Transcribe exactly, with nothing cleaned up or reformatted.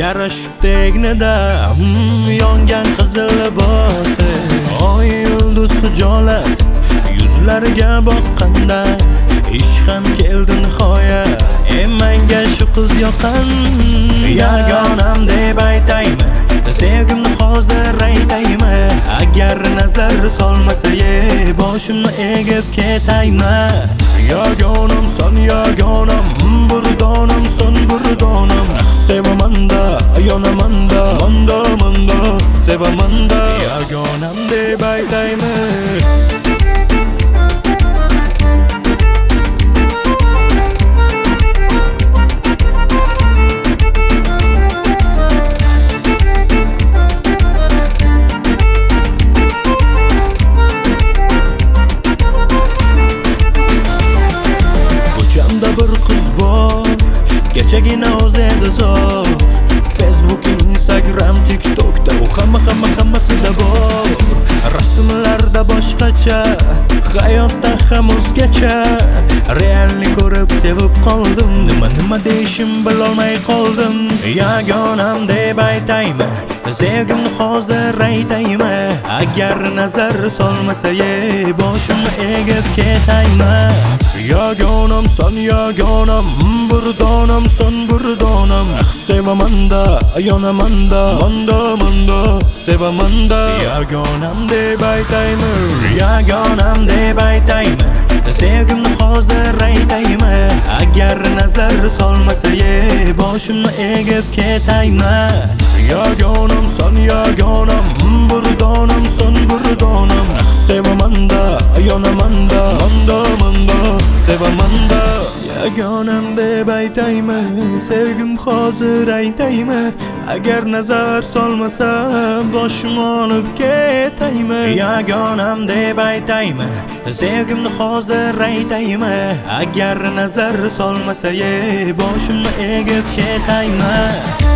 yarashib tegnida yongan qizil libosi. Oy yulduz hijolat yuzlariga boqqanda ish ham keldi nihoyat. E menga shu qiz yoqqan, yagonam deb aytaymi, sevgimni hozir aytaymi. Agar nazar solmasa ye boshimni egib ketaymi. Yagonam son yagonam, burdonam son burdonam. Sevamanda yonamanda manda manda sevamanda, yagonam deb aytaymi. Bir qiz bor, kechagina o'zi edi zo'r. Facebook, Instagram, TikTokda u hamma hamma hammasida bor. Rasmlarda boshqacha, hayotda ham o'zgacha. Realni ko'rib sevib qoldim, nima nima deyishim bilolmay qoldim. Yagonam deb aytaymi, sevgimni hozir aytaymi. Agar nazar solmasa ye boshimni egib ketaymi. Yagonam son yagonam, burdonam son burdonam. Sevamanda yonamanda manda manda sevamanda, yagonam deb aytaymi. Yagonam deb aytaymi, sevgimni hozir aytaymi. Agar nazar solmasa ye boshimni egib ketaymi. Yagonam son yagonam, burdonam son burdonam. Sevamanda yonamanda manda manda sevamanda, yagonam deb aytaymi, sevgim hozir aytaymi. Agar nazar solmasa boshimni olib ketaymi. Yagonam deb aytaymi, sevgimni hozir aytaymi. Agar nazar solmasa ye boshimni egib ketaymi.